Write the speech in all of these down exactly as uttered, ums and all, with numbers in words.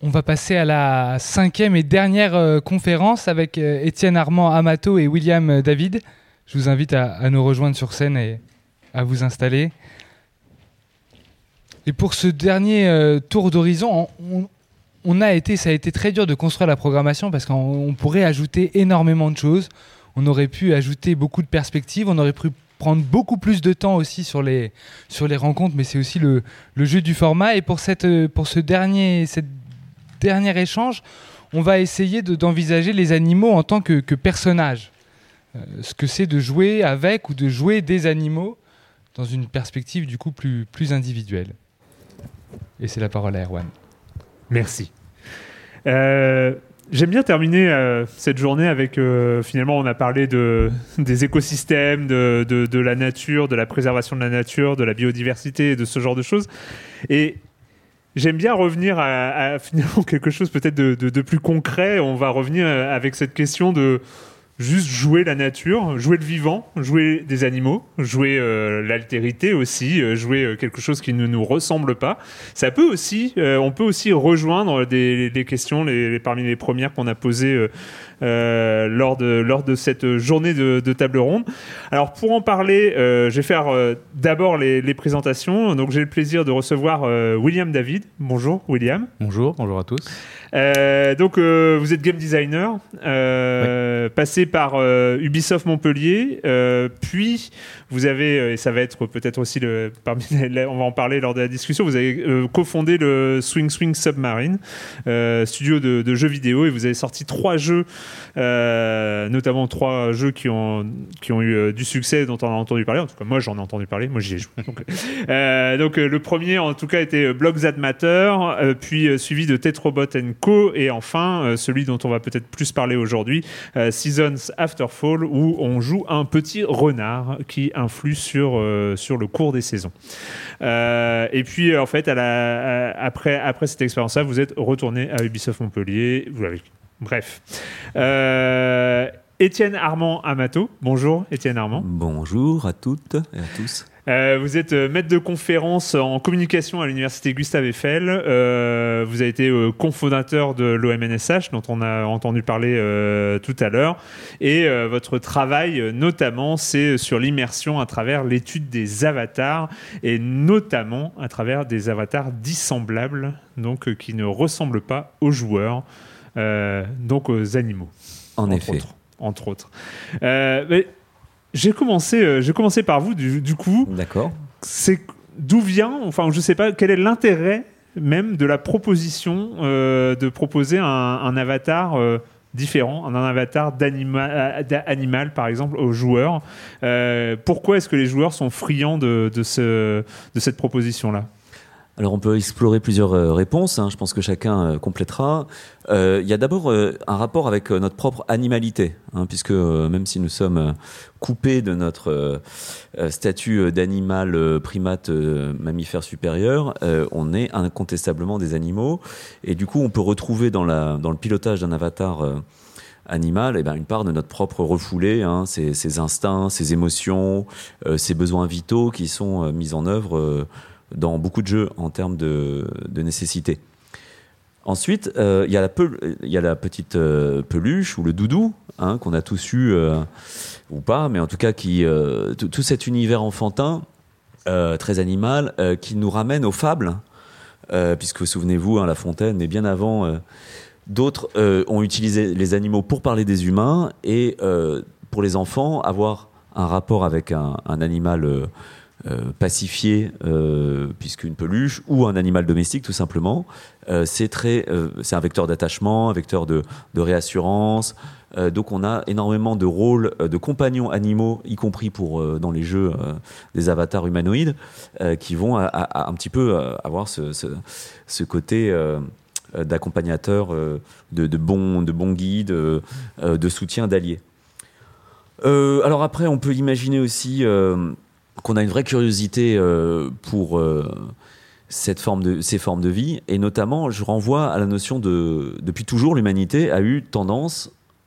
On va passer à la cinquième et dernière euh, conférence avec euh, Étienne Armand Amato et William David. Je vous invite à, à nous rejoindre sur scène et à vous installer. Et pour ce dernier euh, tour d'horizon, on, on a été, ça a été très dur de construire la programmation parce qu'on on pourrait ajouter énormément de choses. On aurait pu ajouter beaucoup de perspectives, on aurait pu prendre beaucoup plus de temps aussi sur les, sur les rencontres, mais c'est aussi le, le jeu du format. Et pour, cette, pour ce dernier, cette dernier échange, on va essayer de, d'envisager les animaux en tant que, que personnages. Euh, ce que c'est de jouer avec ou de jouer des animaux dans une perspective du coup plus, plus individuelle. Et c'est la parole à Erwan. Merci. Euh, j'aime bien terminer euh, cette journée avec, euh, finalement, on a parlé de, des écosystèmes, de, de, de la nature, de la préservation de la nature, de la biodiversité et de ce genre de choses. Et j'aime bien revenir à, à finalement quelque chose peut-être de, de, de plus concret. On va revenir avec cette question de juste jouer la nature, jouer le vivant, jouer des animaux, jouer euh, l'altérité aussi, euh, jouer euh, quelque chose qui ne nous ressemble pas. Ça peut aussi, euh, on peut aussi rejoindre des, des questions, les, les, parmi les premières qu'on a posées euh, euh, lors de lors de cette journée de, de table ronde. Alors pour en parler, euh, je vais faire euh, d'abord les, les présentations. Donc j'ai le plaisir de recevoir euh, William David. Bonjour William. Bonjour, bonjour à tous. Euh, donc euh, vous êtes game designer, euh, oui. passé par euh, Ubisoft Montpellier, euh, puis vous avez, et ça va être peut-être aussi le, parmi les, on va en parler lors de la discussion, vous avez euh, cofondé le Swing Swing Submarine, euh, studio de, de jeux vidéo, et vous avez sorti trois jeux, euh, notamment trois jeux qui ont qui ont eu euh, du succès dont on a entendu parler. En tout cas, moi j'en ai entendu parler, moi j'y ai joué. Donc, euh, donc euh, le premier en tout cas était Blocks That Matter, euh, puis euh, suivi de Tetrobot and Co, et enfin euh, celui dont on va peut-être plus parler aujourd'hui, euh, Seasons After Fall, où on joue un petit renard qui influe sur euh, sur le cours des saisons. Euh, et puis en fait, à la, à, après après cette expérience-là, vous êtes retourné à Ubisoft Montpellier. Vous l'avez. Bref. Euh, Étienne Armand Amato. Bonjour Étienne Armand. Bonjour à toutes et à tous. Euh, vous êtes euh, maître de conférence en communication à l'université Gustave Eiffel. Euh, vous avez été euh, cofondateur de l'O M N S H, dont on a entendu parler euh, tout à l'heure. Et euh, votre travail, euh, notamment, c'est sur l'immersion à travers l'étude des avatars, et notamment à travers des avatars dissemblables, donc euh, qui ne ressemblent pas aux joueurs, euh, donc aux animaux. En entre effet. Autres, entre autres. Euh, mais J'ai commencé, euh, j'ai commencé par vous, du, du coup. D'accord. C'est d'où vient, enfin, je ne sais pas, quel est l'intérêt même de la proposition euh, de proposer un, un avatar euh, différent, un avatar d'anima, d'animal, par exemple, aux joueurs. Euh, pourquoi est-ce que les joueurs sont friands de, de, ce, de cette proposition-là ? Alors on peut explorer plusieurs euh, réponses, hein, je pense que chacun euh, complétera. Euh, il y a d'abord euh, un rapport avec euh, notre propre animalité, hein, puisque euh, même si nous sommes euh, coupés de notre euh, statut d'animal euh, primate euh, mammifère supérieur, euh, on est incontestablement des animaux, et du coup on peut retrouver dans, la, dans le pilotage d'un avatar euh, animal, eh ben, une part de notre propre refoulé, hein, ses, ses instincts, ses émotions, euh, ses besoins vitaux qui sont euh, mis en œuvre euh, dans beaucoup de jeux en termes de, de nécessité. Ensuite, il euh, y, y a la petite euh, peluche ou le doudou, hein, qu'on a tous eu, euh, ou pas, mais en tout cas, qui, euh, tout, tout cet univers enfantin, euh, très animal, euh, qui nous ramène aux fables, euh, puisque souvenez-vous, hein, La Fontaine, et bien avant, euh, d'autres euh, ont utilisé les animaux pour parler des humains, et euh, pour les enfants, avoir un rapport avec un, un animal euh, Euh, pacifié, euh, puisqu'une peluche ou un animal domestique tout simplement, euh, c'est très, euh, c'est un vecteur d'attachement, un vecteur de, de réassurance. Euh, donc on a énormément de rôles euh, de compagnons animaux, y compris pour euh, dans les jeux euh, des avatars humanoïdes, euh, qui vont à, à, à un petit peu euh, avoir ce, ce, ce côté euh, d'accompagnateur, euh, de, de bons de bon guides, euh, de soutien, d'alliés. Euh, alors après, on peut imaginer aussi euh, qu'on a une vraie curiosité euh, pour euh, cette forme de, ces formes de vie, et notamment, je renvoie à la notion de... Depuis toujours, l'humanité a eu tendance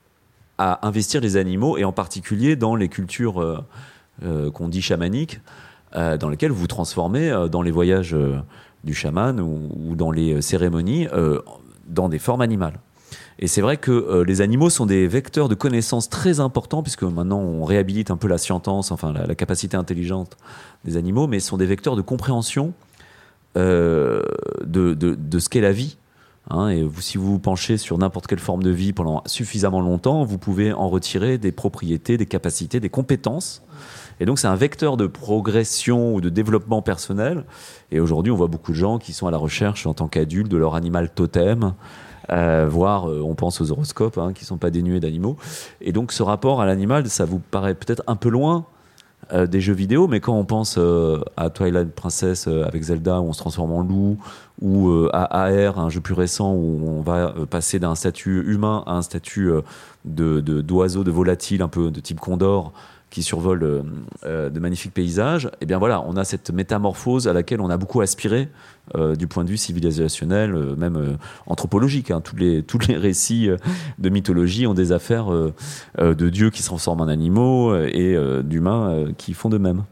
à investir les animaux, et en particulier dans les cultures euh, euh, qu'on dit chamaniques, euh, dans lesquelles vous vous transformez euh, dans les voyages euh, du chaman ou, ou dans les cérémonies. Euh, dans des formes animales. Et c'est vrai que euh, les animaux sont des vecteurs de connaissances très importants, puisque maintenant on réhabilite un peu la scientance, enfin la, la capacité intelligente des animaux, mais sont des vecteurs de compréhension euh, de, de, de ce qu'est la vie. Hein, et vous, si vous vous penchez sur n'importe quelle forme de vie pendant suffisamment longtemps, vous pouvez en retirer des propriétés, des capacités, des compétences. Et donc c'est un vecteur de progression ou de développement personnel. Et aujourd'hui, on voit beaucoup de gens qui sont à la recherche en tant qu'adultes de leur animal totem. Euh, voire euh, on pense aux horoscopes hein, qui ne sont pas dénués d'animaux, et donc ce rapport à l'animal, ça vous paraît peut-être un peu loin euh, des jeux vidéo, mais quand on pense euh, à Twilight Princess euh, avec Zelda où on se transforme en loup, ou euh, à A R, un jeu plus récent où on va euh, passer d'un statut humain à un statut euh, de, de, d'oiseau, de volatile un peu de type condor qui survole euh, euh, de magnifiques paysages, et bien voilà, on a cette métamorphose à laquelle on a beaucoup aspiré euh, du point de vue civilisationnel, euh, même euh, anthropologique. Hein. Tous les, tous les récits euh, de mythologie ont des affaires euh, euh, de dieux qui se transforment en animaux euh, et euh, d'humains euh, qui font de même.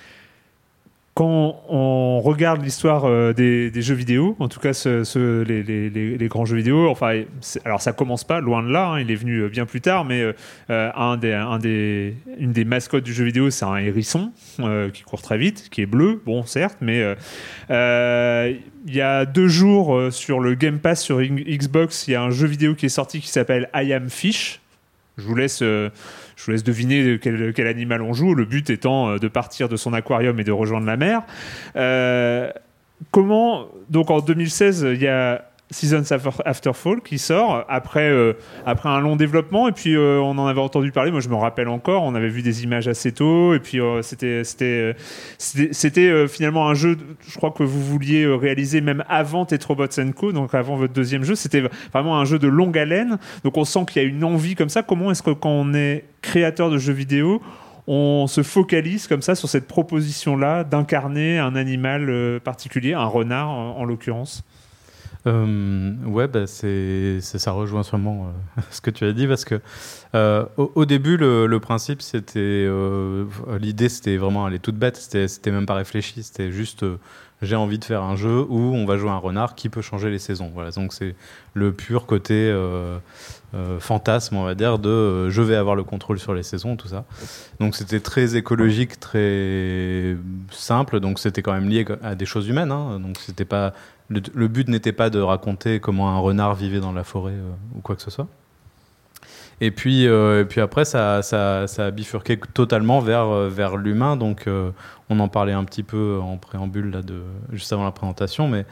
Quand on regarde l'histoire euh, des, des jeux vidéo, en tout cas ce, ce, les, les, les, les grands jeux vidéo, enfin, alors ça commence pas, loin de là, hein, il est venu bien plus tard, mais euh, un des, un des, une des mascottes du jeu vidéo, c'est un hérisson euh, qui court très vite, qui est bleu, bon certes, mais euh, euh, il y a deux jours euh, sur le Game Pass sur Xbox, il y a un jeu vidéo qui est sorti qui s'appelle I Am Fish. Je vous laisse, euh, je vous laisse deviner quel, quel animal on joue, le but étant euh, de partir de son aquarium et de rejoindre la mer. Euh, comment, donc en deux mille seize, il y a Seasons After Fall qui sort après, euh, après un long développement, et puis euh, on en avait entendu parler, moi je me rappelle encore, on avait vu des images assez tôt, et puis euh, c'était, c'était, c'était, c'était euh, finalement un jeu, je crois que vous vouliez euh, réaliser même avant Tetrobots and Co, donc avant votre deuxième jeu, c'était vraiment un jeu de longue haleine, donc on sent qu'il y a une envie comme ça. Comment est-ce que quand on est créateur de jeux vidéo, on se focalise comme ça sur cette proposition-là d'incarner un animal euh, particulier, un renard en, en l'occurrence? Euh, ouais, bah c'est, c'est, ça rejoint sûrement euh, ce que tu as dit, parce que euh, au, au début, le, le principe, c'était euh, l'idée, c'était vraiment aller toute bête, c'était, c'était même pas réfléchi, c'était juste euh, j'ai envie de faire un jeu où on va jouer un renard qui peut changer les saisons. Voilà, donc c'est le pur côté euh, euh, fantasme, on va dire, de euh, je vais avoir le contrôle sur les saisons, tout ça. Donc c'était très écologique, très simple, donc c'était quand même lié à des choses humaines, hein, donc c'était pas Le, le but n'était pas de raconter comment un renard vivait dans la forêt euh, ou quoi que ce soit. Et puis, euh, et puis après, ça, ça, ça a bifurqué totalement vers, vers l'humain. Donc, euh, on en parlait un petit peu en préambule, là, de, juste avant la présentation. Mais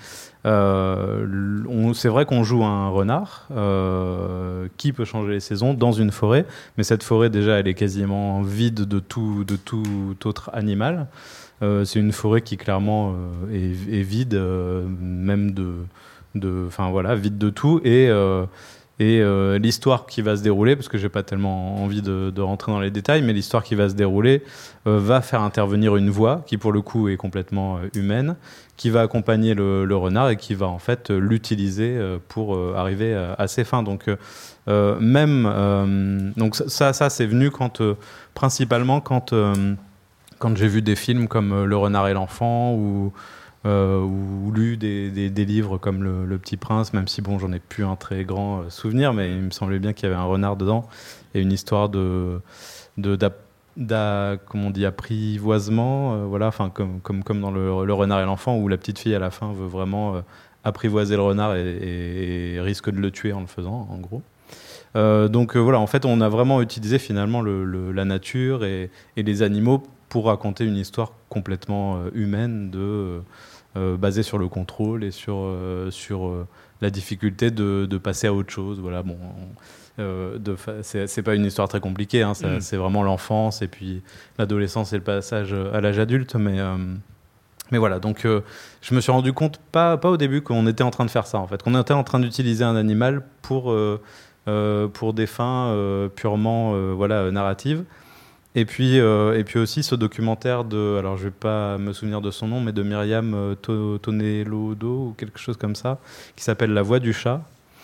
euh, on, c'est vrai qu'on joue un renard euh, qui peut changer les saisons dans une forêt. Mais cette forêt, déjà, elle est quasiment vide de tout, de tout autre animal. Euh, c'est une forêt qui clairement euh, est, est vide, euh, même de, de, enfin voilà, vide de tout, et euh, et euh, l'histoire qui va se dérouler, parce que j'ai pas tellement envie de, de rentrer dans les détails, mais l'histoire qui va se dérouler euh, va faire intervenir une voix qui pour le coup est complètement euh, humaine, qui va accompagner le, le renard et qui va en fait l'utiliser euh, pour euh, arriver à, à ses fins. Donc euh, même euh, donc ça ça c'est venu quand euh, principalement quand euh, quand j'ai vu des films comme euh, Le Renard et l'Enfant, ou, euh, ou lu des, des, des livres comme Le, Le Petit Prince, même si bon, j'en ai plus un très grand euh, souvenir, mais il me semblait bien qu'il y avait un renard dedans, et une histoire de, de d'a, d'a, comment on dit, apprivoisement, euh, voilà, enfin comme, comme, comme dans le, le Renard et l'Enfant, où la petite fille à la fin veut vraiment euh, apprivoiser le renard et, et, et risque de le tuer en le faisant, en gros. Euh, donc euh, voilà, en fait, on a vraiment utilisé finalement le, le, la nature et, et les animaux pour raconter une histoire complètement euh, humaine, de, euh, basée sur le contrôle et sur, euh, sur euh, la difficulté de, de passer à autre chose. Voilà, bon, on, euh, de fa- c'est, c'est pas une histoire très compliquée, hein, ça, mmh. c'est vraiment l'enfance et puis l'adolescence et le passage à l'âge adulte, mais... Euh, Mais voilà, donc euh, je me suis rendu compte, pas, pas au début, qu'on était en train de faire ça, en fait, qu'on était en train d'utiliser un animal pour, euh, euh, pour des fins euh, purement euh, voilà, narratives. Et puis, euh, et puis aussi ce documentaire de, alors je ne vais pas me souvenir de son nom, mais de Myriam euh, Tonelodo ou quelque chose comme ça, qui s'appelle La Voix du chat,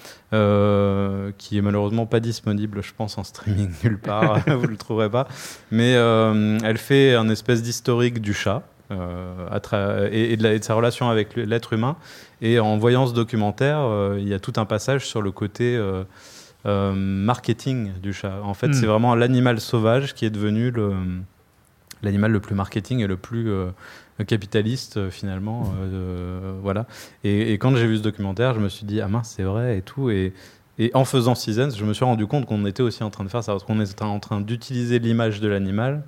euh, qui est malheureusement pas disponible, je pense, en streaming nulle part, vous ne le trouverez pas. Mais euh, elle fait un espèce d'historique du chat. euh, à tra- et, et, de la, et de sa relation avec l'être humain. Et en voyant ce documentaire, euh, il y a tout un passage sur le côté euh, euh, marketing du chat. En fait, mmh. c'est vraiment l'animal sauvage qui est devenu le, l'animal le plus marketing et le plus euh, capitaliste euh, finalement. Euh, voilà. Et, et quand j'ai vu ce documentaire, je me suis dit ah mince, c'est vrai et tout. Et, et en faisant Seasons, je me suis rendu compte qu'on était aussi en train de faire ça, parce qu'on était en train d'utiliser l'image de l'animal.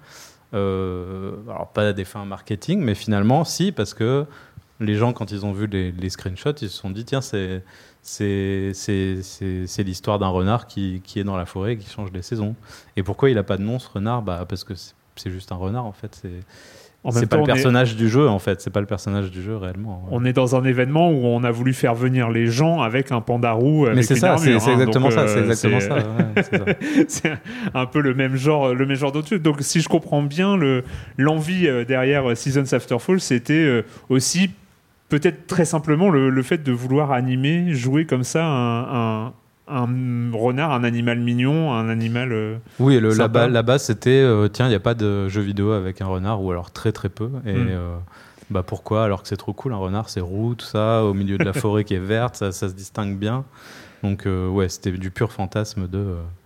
Euh, alors pas à des fins marketing, mais finalement si, parce que les gens, quand ils ont vu les, les screenshots, ils se sont dit tiens, c'est, c'est, c'est, c'est, c'est l'histoire d'un renard qui, qui est dans la forêt et qui change les saisons. Et pourquoi il n'a pas de nom, ce renard? Bah, parce que c'est, c'est juste un renard en fait. C'est, En c'est pas temps, le personnage est... du jeu en fait, c'est pas le personnage du jeu réellement. Ouais. On est dans un événement où on a voulu faire venir les gens avec un panda roux. Avec Mais c'est une ça, armure, c'est, c'est hein. exactement Donc, ça, euh, c'est exactement c'est... ça. Ouais, c'est, ça. C'est un peu le même genre, le même genre d'autre. Donc si je comprends bien, le, l'envie euh, derrière Seasons After Fall, c'était euh, aussi peut-être très simplement le, le fait de vouloir animer, jouer comme ça un, un un renard, un animal mignon, un animal euh, oui, le, la, ba- la base c'était euh, tiens, il n'y a pas de jeu vidéo avec un renard, ou alors très très peu. Et mm. euh, bah pourquoi, alors que c'est trop cool, un renard c'est roux, tout ça, au milieu de la forêt qui est verte, ça, ça se distingue bien. Donc euh, ouais, c'était du pur fantasme de,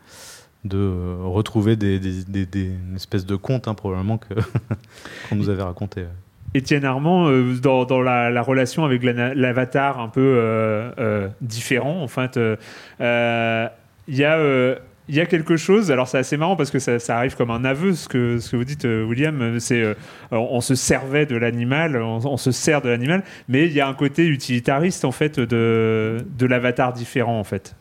de euh, retrouver des, des, des, des, une espèce de conte hein, probablement que qu'on nous avait raconté. Étienne Armand, euh, dans, dans la, la relation avec la, l'avatar un peu euh, euh, différent, en fait, il euh, y a... Euh, Il y a quelque chose, alors c'est assez marrant parce que ça, ça arrive comme un aveu, ce que, ce que vous dites, William, c'est euh, on se servait de l'animal, on, on se sert de l'animal, mais il y a un côté utilitariste en fait de, de l'avatar différent en fait.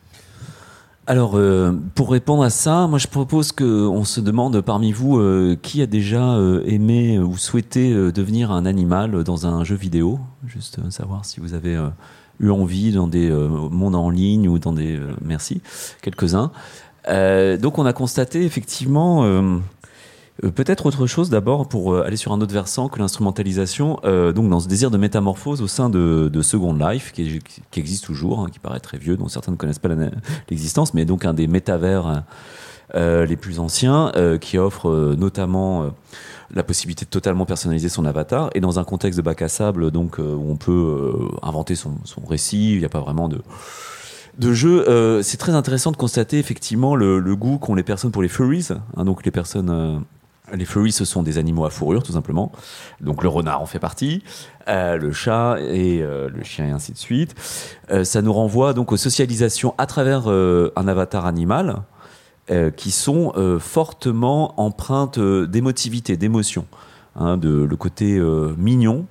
Alors, euh, pour répondre à ça, moi je propose qu'on se demande parmi vous euh, qui a déjà euh, aimé ou souhaité euh, devenir un animal dans un jeu vidéo, juste euh, savoir si vous avez euh, eu envie dans des euh, mondes en ligne ou dans des... Euh, merci, quelques-uns. Euh, donc on a constaté effectivement euh, euh, peut-être autre chose d'abord pour euh, aller sur un autre versant que l'instrumentalisation, euh, donc dans ce désir de métamorphose au sein de, de Second Life qui, qui existe toujours, hein, qui paraît très vieux, dont certains ne connaissent pas la, l'existence, mais donc un des métavers euh, les plus anciens euh, qui offre euh, notamment euh, la possibilité de totalement personnaliser son avatar, et dans un contexte de bac à sable donc, euh, où on peut euh, inventer son, son récit, il n'y a pas vraiment de... de jeu. Euh, c'est très intéressant de constater effectivement le, le goût qu'ont les personnes pour les furries. Hein, donc les personnes, euh, les furries, ce sont des animaux à fourrure tout simplement. Donc le renard en fait partie, euh, le chat et euh, le chien et ainsi de suite. Euh, ça nous renvoie donc aux socialisations à travers euh, un avatar animal euh, qui sont euh, fortement empreintes d'émotivité, d'émotion. Hein, de le côté euh, mignon.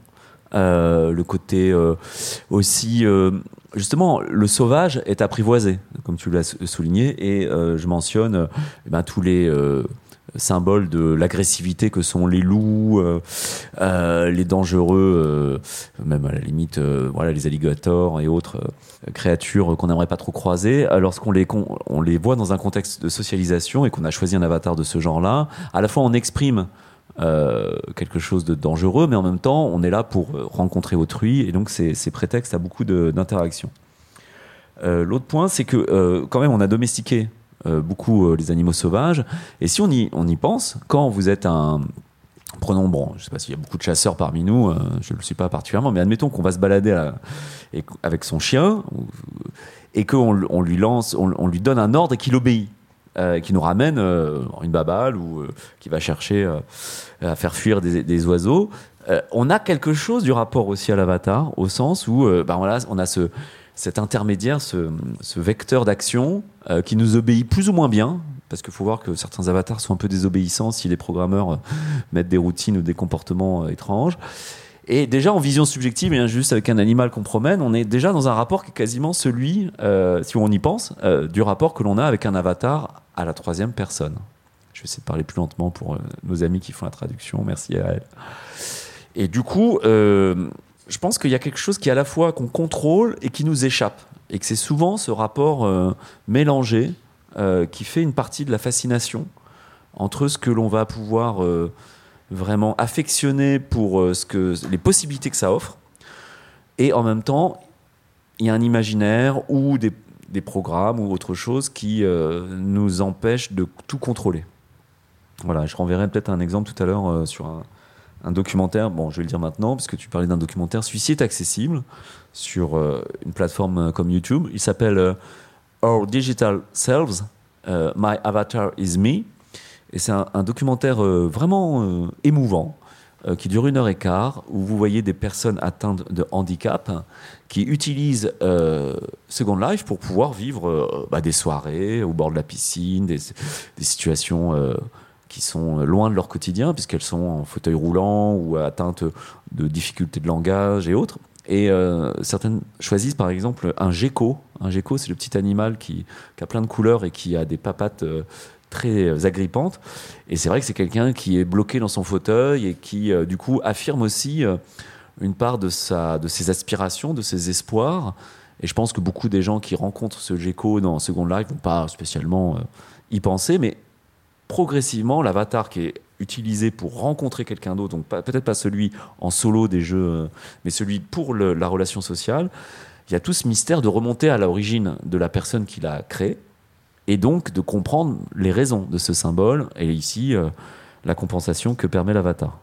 Euh, le côté euh, aussi euh, justement le sauvage est apprivoisé comme tu l'as souligné, et euh, je mentionne euh, ben, tous les euh, symboles de l'agressivité que sont les loups, euh, euh, les dangereux, euh, même à la limite euh, voilà, les alligators et autres euh, créatures qu'on n'aimerait pas trop croiser. Lorsqu'on les, on les voit dans un contexte de socialisation et qu'on a choisi un avatar de ce genre-là, à la fois on exprime Euh, quelque chose de dangereux, mais en même temps on est là pour rencontrer autrui, et donc c'est, c'est prétexte à beaucoup de, d'interactions. Euh, l'autre point, c'est que euh, quand même on a domestiqué euh, beaucoup euh, les animaux sauvages, et si on y, on y pense, quand vous êtes un... Prenons, bon, je sais pas s'il y a beaucoup de chasseurs parmi nous, euh, je ne le suis pas particulièrement, mais admettons qu'on va se balader à, et, avec son chien, et qu'on on lui lance, on, on lui donne un ordre et qu'il obéit. Euh, qui nous ramène euh, une babale ou euh, qui va chercher euh, à faire fuir des, des oiseaux. Euh, on a quelque chose du rapport aussi à l'avatar, au sens où euh, bah, on a, on a ce, cet intermédiaire, ce, ce vecteur d'action euh, qui nous obéit plus ou moins bien, parce qu'il faut voir que certains avatars sont un peu désobéissants si les programmeurs euh, mettent des routines ou des comportements euh, étranges. Et déjà en vision subjective et injuste avec un animal qu'on promène, on est déjà dans un rapport qui est quasiment celui, euh, si on y pense, euh, du rapport que l'on a avec un avatar à la troisième personne. Je vais essayer de parler plus lentement pour euh, nos amis qui font la traduction. Merci à elle. Et du coup, euh, je pense qu'il y a quelque chose qui est à la fois qu'on contrôle et qui nous échappe. Et que c'est souvent ce rapport euh, mélangé euh, qui fait une partie de la fascination entre ce que l'on va pouvoir... Euh, vraiment affectionné pour euh, ce que, les possibilités que ça offre, et en même temps il y a un imaginaire ou des, des programmes ou autre chose qui euh, nous empêchent de tout contrôler. Voilà, je renverrai peut-être un exemple tout à l'heure euh, sur un, un documentaire, bon, je vais le dire maintenant, parce que tu parlais d'un documentaire, celui-ci est accessible sur euh, une plateforme comme YouTube. Il s'appelle euh, Our Digital Selves, euh, My Avatar is Me. Et c'est un, un documentaire euh, vraiment euh, émouvant, euh, qui dure une heure et quart, où vous voyez des personnes atteintes de handicap qui utilisent euh, Second Life pour pouvoir vivre euh, bah, des soirées au bord de la piscine, des, des situations euh, qui sont loin de leur quotidien, puisqu'elles sont en fauteuil roulant ou atteintes de difficultés de langage et autres. Et euh, certaines choisissent par exemple un gecko. Un gecko, c'est le petit animal qui, qui a plein de couleurs et qui a des papates euh, très agrippantes. Et c'est vrai que c'est quelqu'un qui est bloqué dans son fauteuil et qui, euh, du coup, affirme aussi euh, une part de, sa, de ses aspirations, de ses espoirs. Et je pense que beaucoup des gens qui rencontrent ce gecko dans Second Life ne vont pas spécialement euh, y penser, mais progressivement, l'avatar qui est utilisé pour rencontrer quelqu'un d'autre, donc pas, peut-être pas celui en solo des jeux, euh, mais celui pour le, la relation sociale, il y a tout ce mystère de remonter à l'origine de la personne qui l'a créé, et donc de comprendre les raisons de ce symbole, et ici, euh, la compensation que permet l'avatar.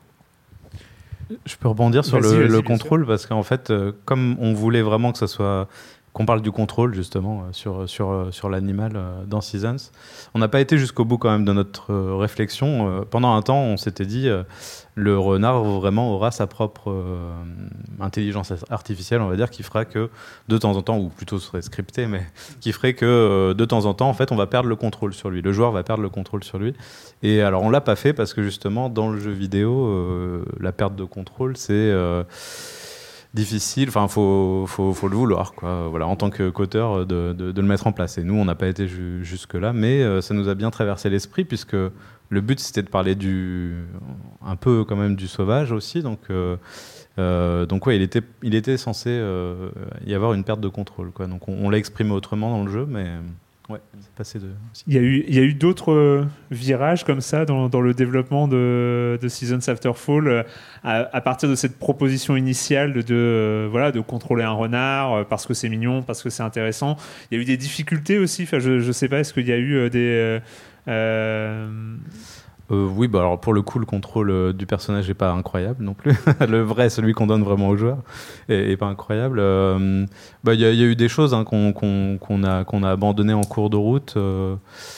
Je peux rebondir sur Vas-y, le, vas-y, le bien contrôle, parce qu'en fait, euh, comme on voulait vraiment que ça soit... qu'on parle du contrôle justement euh, sur, sur, euh, sur l'animal euh, dans Seasons. On n'a pas été jusqu'au bout quand même de notre euh, réflexion. Euh, pendant un temps, on s'était dit euh, le renard vraiment aura sa propre euh, intelligence artificielle, on va dire, qui fera que de temps en temps, ou plutôt ce serait scripté, mais qui ferait que euh, de temps en temps, en fait, on va perdre le contrôle sur lui. Le joueur va perdre le contrôle sur lui. Et alors, on l'a pas fait parce que justement, dans le jeu vidéo, euh, la perte de contrôle, c'est... Euh, difficile, enfin faut, faut, faut le vouloir quoi. Voilà, en tant que qu'auteur de, de, de le mettre en place, et nous on n'a pas été ju- jusque là, mais euh, ça nous a bien traversé l'esprit, puisque le but c'était de parler du un peu quand même du sauvage aussi, donc euh, euh, donc ouais, il était, il était censé euh, y avoir une perte de contrôle quoi. Donc on, on l'a exprimé autrement dans le jeu, mais ouais, c'est passé de aussi. Il y a eu, il y a eu d'autres euh, virages comme ça dans, dans le développement de, de Seasons After Fall, euh, à, à partir de cette proposition initiale de, de, euh, voilà, de contrôler un renard euh, parce que c'est mignon, parce que c'est intéressant. Il y a eu des difficultés aussi. Enfin, je ne sais pas, est-ce qu'il y a eu euh, des... Euh, euh, Euh, oui, bah alors pour le coup, le contrôle euh, du personnage n'est pas incroyable non plus. Le vrai, celui qu'on donne vraiment au joueur, est, est pas incroyable. Euh, bah, y, a, y a eu des choses hein, qu'on, qu'on, qu'on a, qu'on a abandonnées en cours de route. Il euh,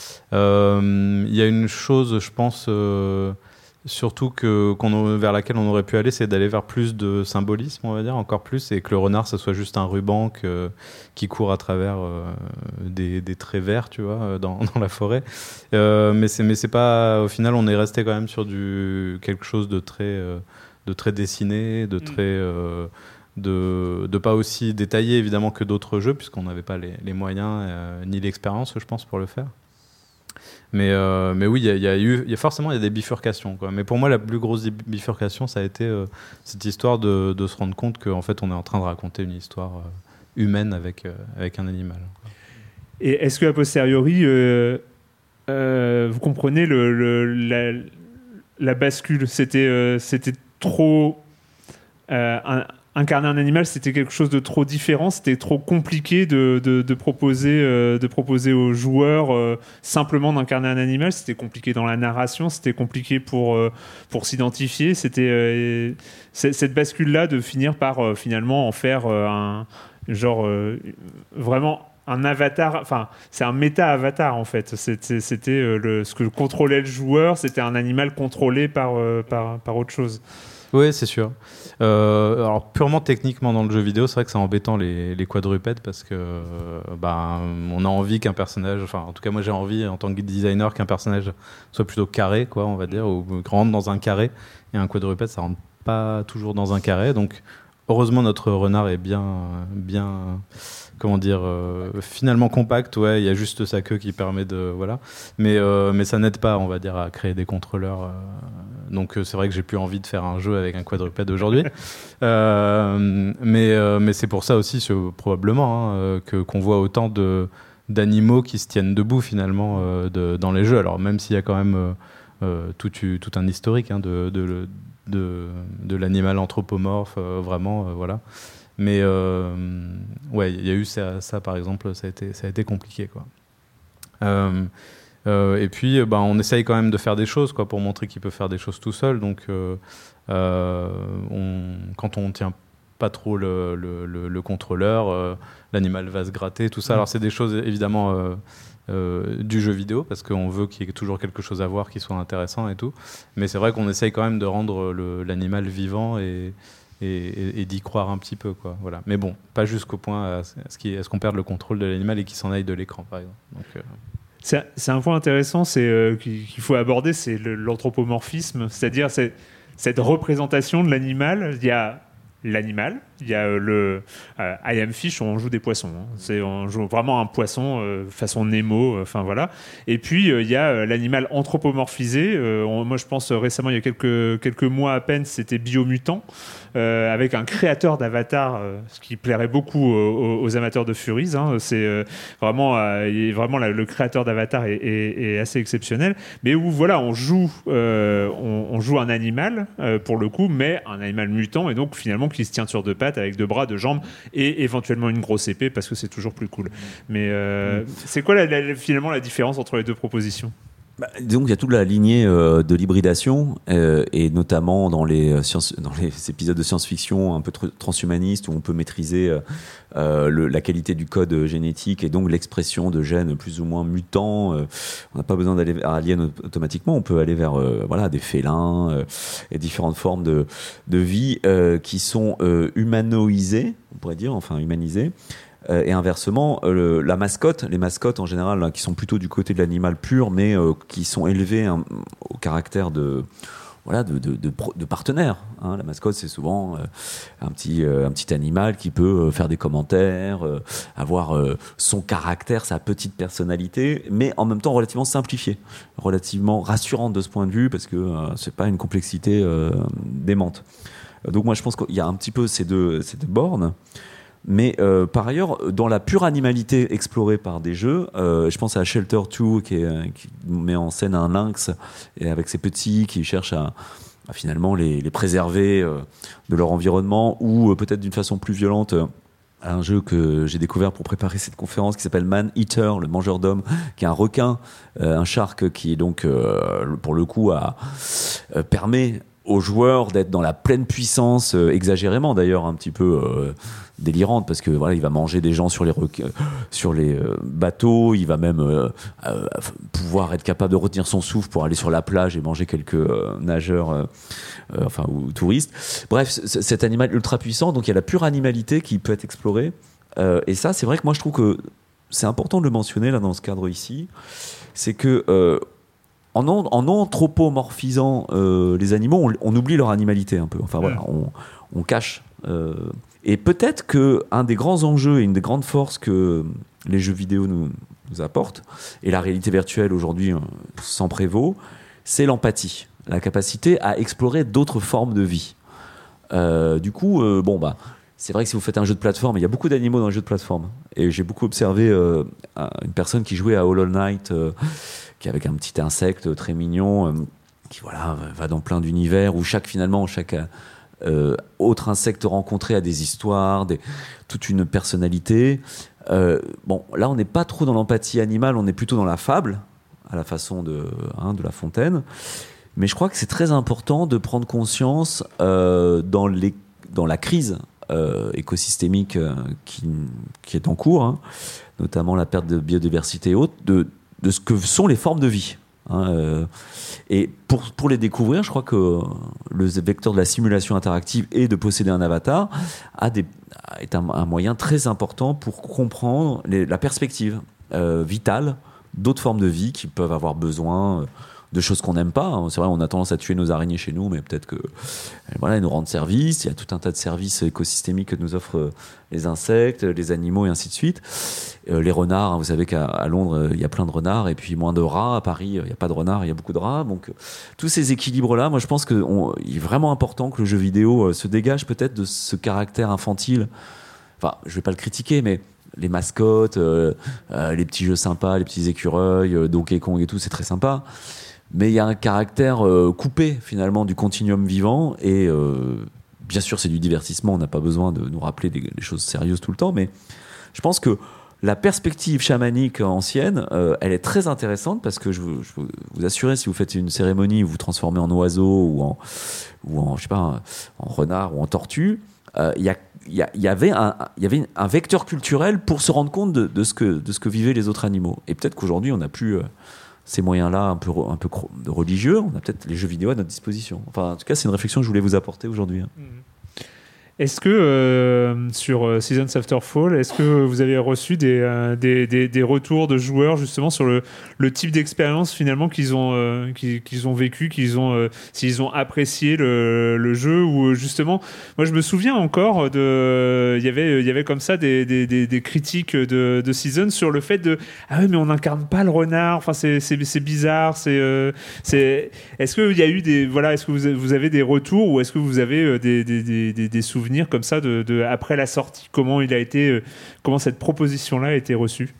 euh, y a une chose, je pense, euh, surtout que, qu'on, vers laquelle on aurait pu aller, c'est d'aller vers plus de symbolisme, on va dire, encore plus, et que le renard, ça soit juste un ruban que, qui court à travers euh, des, des traits verts, tu vois, dans, dans la forêt. Euh, mais c'est mais c'est pas, au final, on est resté quand même sur du quelque chose de très euh, de très dessiné, de très euh, de de pas aussi détaillé évidemment que d'autres jeux, puisqu'on n'avait pas les, les moyens euh, ni l'expérience, je pense, pour le faire. Mais, euh, mais oui, il y, y a eu, y a forcément il y a des bifurcations, quoi. Mais pour moi, la plus grosse bifurcation, ça a été euh, cette histoire de, de se rendre compte qu'en fait, on est en train de raconter une histoire euh, humaine avec, euh, avec un animal. et est-ce qu'à posteriori, euh, euh, vous comprenez le, le, la, la bascule? C'était, euh, c'était trop... Euh, un, incarner un animal, c'était quelque chose de trop différent, c'était trop compliqué de, de, de, proposer, euh, de proposer aux joueurs euh, simplement d'incarner un animal. C'était compliqué dans la narration, c'était compliqué pour, euh, pour s'identifier. C'était euh, cette bascule-là de finir par euh, finalement en faire euh, un genre euh, vraiment un avatar, enfin c'est un méta-avatar en fait. C'était, c'était euh, le, ce que contrôlait le joueur, c'était un animal contrôlé par, euh, par, par autre chose. Oui, c'est sûr. Euh, alors purement techniquement dans le jeu vidéo, c'est vrai que c'est embêtant les, les quadrupèdes parce que euh, bah, on a envie qu'un personnage, enfin en tout cas moi j'ai envie en tant que designer qu'un personnage soit plutôt carré, quoi, on va dire, ou rentre dans un carré. Et un quadrupède, ça rentre pas toujours dans un carré. Donc heureusement notre renard est bien, bien, comment dire, euh, finalement compact. Ouais, il y a juste sa queue qui permet de, voilà. Mais euh, mais ça n'aide pas, on va dire, à créer des contrôleurs. Euh, Donc euh, c'est vrai que j'ai plus envie de faire un jeu avec un quadrupède aujourd'hui, euh, mais euh, mais c'est pour ça aussi ce, probablement hein, que qu'on voit autant de d'animaux qui se tiennent debout finalement euh, de, dans les jeux. Alors même s'il y a quand même euh, euh, tout tout un historique hein, de, de de de l'animal anthropomorphe euh, vraiment euh, voilà. Mais euh, ouais, il y a eu ça, ça par exemple, ça a été ça a été compliqué quoi. Euh, Euh, et puis, bah, on essaye quand même de faire des choses, quoi, pour montrer qu'il peut faire des choses tout seul. Donc, euh, euh, on, quand on tient pas trop le, le, le, le contrôleur, euh, l'animal va se gratter, tout ça. Alors, c'est des choses évidemment euh, euh, du jeu vidéo, parce qu'on veut qu'il y ait toujours quelque chose à voir qui soit intéressant et tout. Mais c'est vrai qu'on essaye quand même de rendre le, l'animal vivant et, et, et, et d'y croire un petit peu, quoi. Voilà. Mais bon, pas jusqu'au point à ce, qu'il, à ce qu'on perde le contrôle de l'animal et qu'il s'en aille de l'écran, par exemple. Donc, euh, C'est, c'est un point intéressant c'est, euh, qu'il, qu'il faut aborder, c'est le, l'anthropomorphisme, c'est-à-dire c'est, cette représentation de l'animal. Il y a l'animal, il y a euh, le euh, I Am Fish, on joue des poissons, hein. C'est, on joue vraiment un poisson euh, façon Nemo, enfin euh, voilà. Et puis euh, il y a euh, l'animal anthropomorphisé. Euh, on, moi je pense euh, récemment, il y a quelques quelques mois à peine, c'était Biomutant. Euh, avec un créateur d'avatar, euh, ce qui plairait beaucoup aux, aux amateurs de Furies. Hein. C'est euh, vraiment, euh, vraiment la, le créateur d'avatar est, est, est assez exceptionnel. Mais où voilà, on joue, euh, on, on joue un animal euh, pour le coup, mais un animal mutant et donc finalement qui se tient sur deux pattes avec deux bras, deux jambes et éventuellement une grosse épée parce que c'est toujours plus cool. Mais euh, c'est quoi la, la, finalement la différence entre les deux propositions ? Bah, donc il y a toute la lignée euh, de l'hybridation euh, et notamment dans les, euh, sciences, dans les épisodes de science-fiction un peu tr- transhumanistes où on peut maîtriser euh, euh, le, la qualité du code génétique et donc l'expression de gènes plus ou moins mutants. Euh, on n'a pas besoin d'aller vers Alien automatiquement, on peut aller vers euh, voilà, des félins euh, et différentes formes de, de vie euh, qui sont euh, humanoïsées, on pourrait dire, enfin humanisées. Euh, et inversement, euh, le, la mascotte, les mascottes en général, là, qui sont plutôt du côté de l'animal pur, mais euh, qui sont élevées hein, au caractère de, voilà, de, de, de, de partenaire. Hein. La mascotte, c'est souvent euh, un, petit, euh, un petit animal qui peut euh, faire des commentaires, euh, avoir euh, son caractère, sa petite personnalité, mais en même temps relativement simplifiée, relativement rassurante de ce point de vue, parce que euh, c'est pas une complexité euh, démente. Donc moi, je pense qu'il y a un petit peu ces deux, ces deux bornes. Mais euh, par ailleurs, dans la pure animalité explorée par des jeux, euh, je pense à Shelter deux qui, est, qui met en scène un lynx et avec ses petits qui cherchent à, à finalement les, les préserver euh, de leur environnement ou euh, peut-être d'une façon plus violente. Euh, un jeu que j'ai découvert pour préparer cette conférence qui s'appelle Man Eater, le mangeur d'hommes, qui est un requin, euh, un shark qui est donc euh, pour le coup a, euh, permet aux joueurs d'être dans la pleine puissance, euh, exagérément d'ailleurs, un petit peu euh, délirante, parce que voilà, il va manger des gens sur les, requ- sur les euh, bateaux, il va même euh, euh, pouvoir être capable de retenir son souffle pour aller sur la plage et manger quelques euh, nageurs, euh, euh, enfin ou touristes. Bref, c- cet animal ultra puissant, donc il y a la pure animalité qui peut être explorée. Euh, et ça, c'est vrai que moi je trouve que c'est important de le mentionner là dans ce cadre ici, c'est que euh, En, en anthropomorphisant euh, les animaux, on, on oublie leur animalité un peu. Enfin voilà, on, on cache. Euh, et peut-être que un des grands enjeux et une des grandes forces que les jeux vidéo nous, nous apportent, et la réalité virtuelle aujourd'hui euh, s'en prévaut, c'est l'empathie, la capacité à explorer d'autres formes de vie. Euh, du coup, euh, bon bah. C'est vrai que si vous faites un jeu de plateforme, il y a beaucoup d'animaux dans les jeux de plateforme. Et j'ai beaucoup observé euh, une personne qui jouait à Hollow Knight, euh, qui avec un petit insecte très mignon, euh, qui voilà va dans plein d'univers où chaque finalement chaque euh, autre insecte rencontré a des histoires, des, toute une personnalité. Euh, bon, là on n'est pas trop dans l'empathie animale, on est plutôt dans la fable, à la façon de, hein, de La Fontaine. Mais je crois que c'est très important de prendre conscience euh, dans les dans la crise Euh, écosystémique euh, qui, qui est en cours, hein, notamment la perte de biodiversité et autres, de, de ce que sont les formes de vie. Hein, euh, et pour, pour les découvrir, je crois que le vecteur de la simulation interactive et de posséder un avatar a des, est un, un moyen très important pour comprendre les, la perspective euh, vitale d'autres formes de vie qui peuvent avoir besoin euh, de choses qu'on n'aime pas. C'est vrai, on a tendance à tuer nos araignées chez nous, mais peut-être que voilà, elles nous rendent service. Il y a tout un tas de services écosystémiques que nous offrent les insectes, les animaux et ainsi de suite. Euh, les renards, hein, vous savez qu'à à Londres, il y a plein de renards et puis moins de rats. À Paris, il n'y a pas de renards, il y a beaucoup de rats. Donc, euh, tous ces équilibres-là, moi, je pense qu'il est vraiment important que le jeu vidéo euh, se dégage peut-être de ce caractère infantile. Enfin, je ne vais pas le critiquer, mais les mascottes, euh, euh, les petits jeux sympas, les petits écureuils, euh, Donkey Kong et tout, c'est très sympa. Mais il y a un caractère euh, coupé finalement du continuum vivant et euh, bien sûr c'est du divertissement, on n'a pas besoin de nous rappeler des, des choses sérieuses tout le temps, mais je pense que la perspective chamanique ancienne, euh, elle est très intéressante parce que je vous, je vous assure, si vous faites une cérémonie où vous vous transformez en oiseau ou en, ou en, je sais pas, en renard ou en tortue, euh, y a, y, a, y, avait un, y avait un vecteur culturel pour se rendre compte de, de, ce que, de ce que vivaient les autres animaux. Et peut-être qu'aujourd'hui, on n'a plus euh, ces moyens-là un peu, un peu religieux, on a peut-être les jeux vidéo à notre disposition. Enfin, en tout cas, c'est une réflexion que je voulais vous apporter aujourd'hui. Hein. Mmh. Est-ce que euh, sur euh, Seasons After Fall, est-ce que vous avez reçu des, euh, des, des, des retours de joueurs justement sur le, le type d'expérience finalement qu'ils ont, euh, qu'ils, qu'ils ont vécu, qu'ils ont, euh, s'ils ont apprécié le, le jeu ou justement, moi je me souviens encore de, il y avait, il y avait comme ça des, des, des, des critiques de, de Seasons sur le fait de ah oui mais on n'incarne pas le renard, enfin c'est, c'est, c'est bizarre, c'est, euh, c'est, est-ce qu'il y a eu des, voilà, est-ce que vous, vous avez des retours ou est-ce que vous avez des, des, des, des, des souvenirs comme ça de, de après la sortie, comment il a été, euh, comment cette proposition-là a été reçue?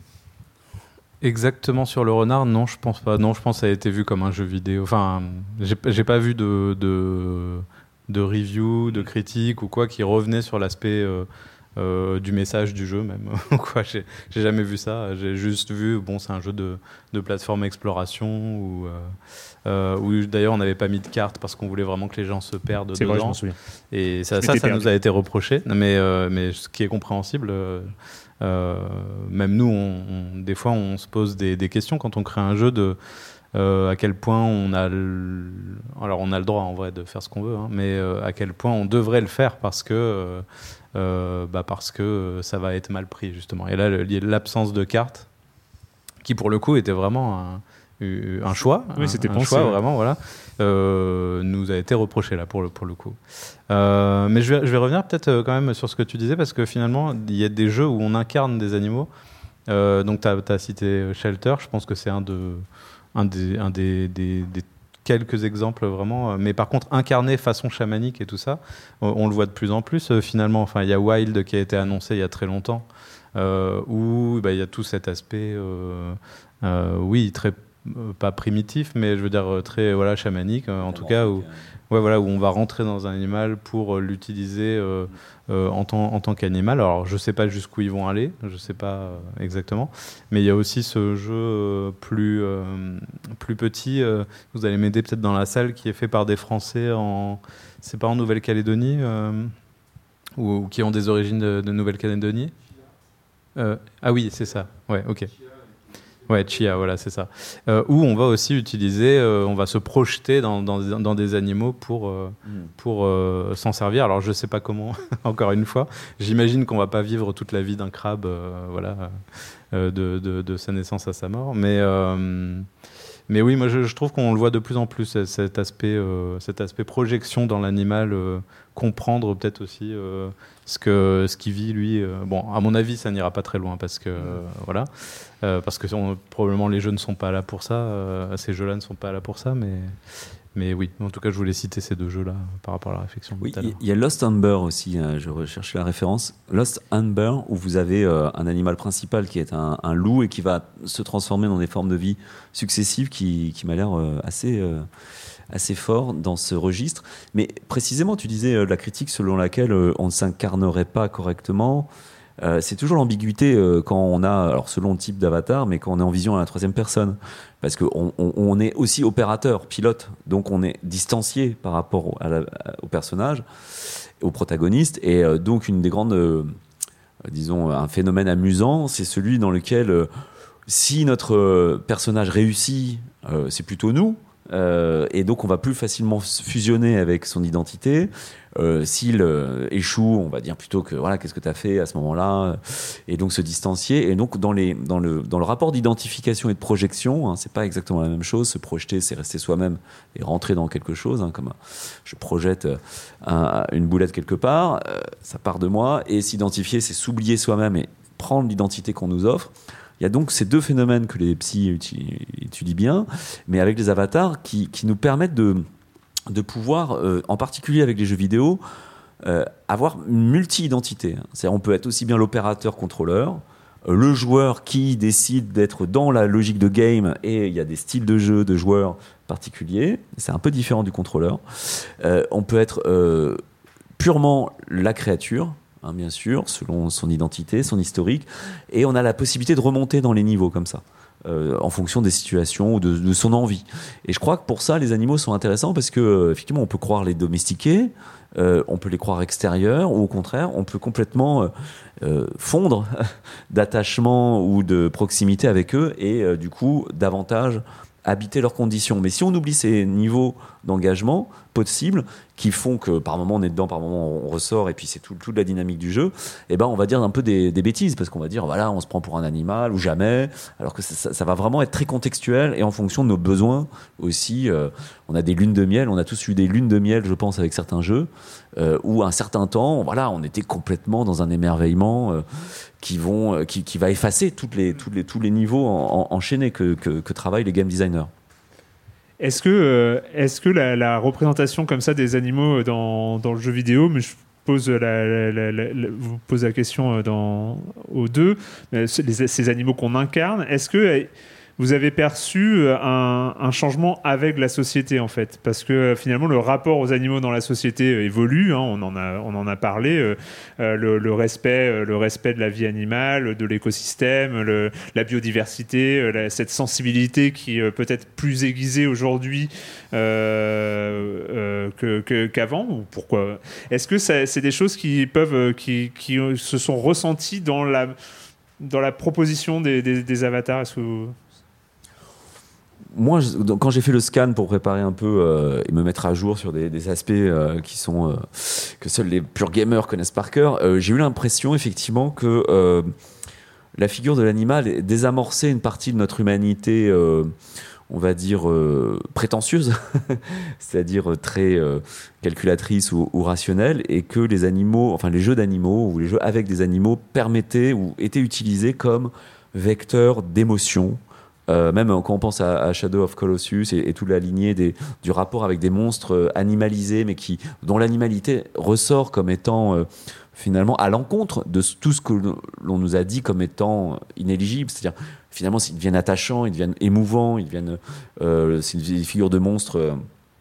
Exactement sur le renard, non, je pense pas. Non, je pense que ça a été vu comme un jeu vidéo. Enfin, j'ai, j'ai pas vu de, de de review, de critique ou quoi qui revenait sur l'aspect euh, euh, du message du jeu même. quoi, j'ai, j'ai jamais vu ça. J'ai juste vu, bon, c'est un jeu de de plateforme exploration où euh, Euh, où d'ailleurs on n'avait pas mis de cartes parce qu'on voulait vraiment que les gens se perdent c'est dedans. vrai, je m'en souviens. Et ça, ça, ça nous a été reproché, mais, euh, mais ce qui est compréhensible. Euh, euh, même nous, on, on, des fois, on se pose des, des questions quand on crée un jeu de euh, à quel point on a, le, alors on a le droit en vrai de faire ce qu'on veut, hein, mais euh, à quel point on devrait le faire parce que euh, euh, bah parce que ça va être mal pris justement. Et là, le, l'absence de cartes, qui pour le coup était vraiment un un choix, oui, c'était un, un pensé, choix ouais. vraiment, voilà, euh, nous a été reproché là pour le pour le coup. Euh, mais je vais je vais revenir peut-être euh, quand même sur ce que tu disais parce que finalement il y a des jeux où on incarne des animaux. Euh, donc tu as cité Shelter, je pense que c'est un de un des un des, des, des quelques exemples vraiment. Mais par contre incarner façon chamanique et tout ça, on, on le voit de plus en plus euh, finalement. Enfin il y a Wild qui a été annoncé il y a très longtemps euh, où bah, il y a tout cet aspect, euh, euh, oui très Euh, pas primitif, mais je veux dire euh, très voilà chamanique, euh, en tout cas où, ouais, voilà, où on va rentrer dans un animal pour euh, l'utiliser euh, euh, en tant, en tant qu'animal. Alors je sais pas jusqu'où ils vont aller, je sais pas euh, exactement, mais il y a aussi ce jeu euh, plus, euh, plus petit, euh, vous allez m'aider peut-être dans la salle, qui est fait par des Français en, c'est pas en Nouvelle-Calédonie, euh, ou, ou qui ont des origines de, de Nouvelle-Calédonie. Euh, ah oui, c'est ça, ouais, ok. Ouais, Chia, voilà, c'est ça. Euh, où on va aussi utiliser, euh, on va se projeter dans, dans, dans des animaux pour, euh, mm. pour euh, s'en servir. Alors, je ne sais pas comment, encore une fois. J'imagine qu'on ne va pas vivre toute la vie d'un crabe, euh, voilà, euh, de, de, de sa naissance à sa mort. Mais, euh, mais oui, moi, je, je trouve qu'on le voit de plus en plus, cet aspect, euh, cet aspect projection dans l'animal, euh, comprendre peut-être aussi euh, ce, que, ce qu'il vit, lui. Euh, bon, à mon avis, ça n'ira pas très loin parce que, euh, voilà. Euh, parce que on, probablement les jeux ne sont pas là pour ça, euh, ces jeux-là ne sont pas là pour ça, mais, mais oui, en tout cas je voulais citer ces deux jeux-là par rapport à la réflexion. Oui, il y a Lost Amber aussi, hein, je recherchais la référence. Lost Amber, où vous avez euh, un animal principal qui est un, un loup et qui va se transformer dans des formes de vie successives qui, qui m'a l'air euh, assez, euh, assez fort dans ce registre. Mais précisément, tu disais euh, la critique selon laquelle euh, on ne s'incarnerait pas correctement. Euh, c'est toujours l'ambiguïté euh, quand on a, alors selon le type d'avatar, mais quand on est en vision à la troisième personne. Parce qu'on on, on est aussi opérateur, pilote, donc on est distancié par rapport à la, à, au personnage, au protagoniste. Et euh, donc une des grandes, euh, disons, un phénomène amusant, c'est celui dans lequel, euh, si notre euh, personnage réussit, euh, c'est plutôt nous. Euh, et donc on va plus facilement fusionner avec son identité. Euh, s'il euh, échoue, on va dire plutôt que voilà, qu'est-ce que tu as fait à ce moment-là, et donc se distancier. Et donc dans, les, dans, le, dans le rapport d'identification et de projection, hein, c'est pas exactement la même chose. Se projeter, c'est rester soi-même et rentrer dans quelque chose, hein, comme un, je projette un, une boulette quelque part, euh, ça part de moi. Et s'identifier, c'est s'oublier soi-même et prendre l'identité qu'on nous offre. Il y a donc ces deux phénomènes que les psys étudient bien, mais avec les avatars qui, qui nous permettent de, de pouvoir, euh, en particulier avec les jeux vidéo, euh, avoir une multi-identité. C'est-à-dire on peut être aussi bien l'opérateur-contrôleur, euh, le joueur qui décide d'être dans la logique de game, et il y a des styles de jeu de joueurs particuliers, c'est un peu différent du contrôleur. Euh, on peut être euh, purement la créature, hein, bien sûr, selon son identité, son historique, et on a la possibilité de remonter dans les niveaux comme ça. Euh, en fonction des situations ou de, de son envie. Et je crois que pour ça, les animaux sont intéressants parce que euh, effectivement, on peut croire les domestiquer, euh, on peut les croire extérieurs, ou au contraire, on peut complètement euh, euh, fondre d'attachement ou de proximité avec eux et euh, du coup, davantage habiter leurs conditions. Mais si on oublie ces niveaux d'engagement possibles qui font que par moment on est dedans, par moment on ressort et puis c'est tout, toute la dynamique du jeu, et ben on va dire un peu des, des bêtises parce qu'on va dire voilà on se prend pour un animal ou jamais, alors que ça, ça, ça va vraiment être très contextuel et en fonction de nos besoins aussi. Euh, on a des lunes de miel, on a tous eu des lunes de miel je pense avec certains jeux euh, où à un certain temps voilà on était complètement dans un émerveillement euh, qui vont qui, qui va effacer toutes les, toutes les, tous les niveaux en, en, enchaînés que, que, que travaillent les game designers. Est-ce que, euh, est-ce que la, la représentation comme ça des animaux dans, dans le jeu vidéo, mais je pose la, la, la, la, la, vous pose la question dans, aux deux, les, ces animaux qu'on incarne, est-ce que vous avez perçu un, un changement avec la société en fait, parce que finalement le rapport aux animaux dans la société évolue, hein, on en a on en a parlé, euh, le, le respect le respect de la vie animale, de l'écosystème, le, la biodiversité, la, cette sensibilité qui est peut-être plus aiguisée aujourd'hui euh, euh, que, que, qu'avant, ou pourquoi est-ce que ça, c'est des choses qui peuvent qui, qui se sont ressenties dans la dans la proposition des, des, des avatars? Est-ce que vous... Moi, je, quand j'ai fait le scan pour préparer un peu euh, et me mettre à jour sur des, des aspects euh, qui sont euh, que seuls les purs gamers connaissent par cœur, euh, j'ai eu l'impression effectivement que euh, la figure de l'animal désamorçait une partie de notre humanité, euh, on va dire euh, prétentieuse, c'est-à-dire très euh, calculatrice ou, ou rationnelle, et que les animaux, enfin les jeux d'animaux ou les jeux avec des animaux permettaient ou étaient utilisés comme vecteurs d'émotion. Euh, même quand on pense à, à Shadow of Colossus et, et toute la lignée des, du rapport avec des monstres euh, animalisés, mais qui, dont l'animalité ressort comme étant euh, finalement à l'encontre de tout ce que l'on nous a dit comme étant inéligible. C'est-à-dire, finalement, ils deviennent attachants, ils deviennent émouvants, ils deviennent, euh, c'est une figure de monstre euh,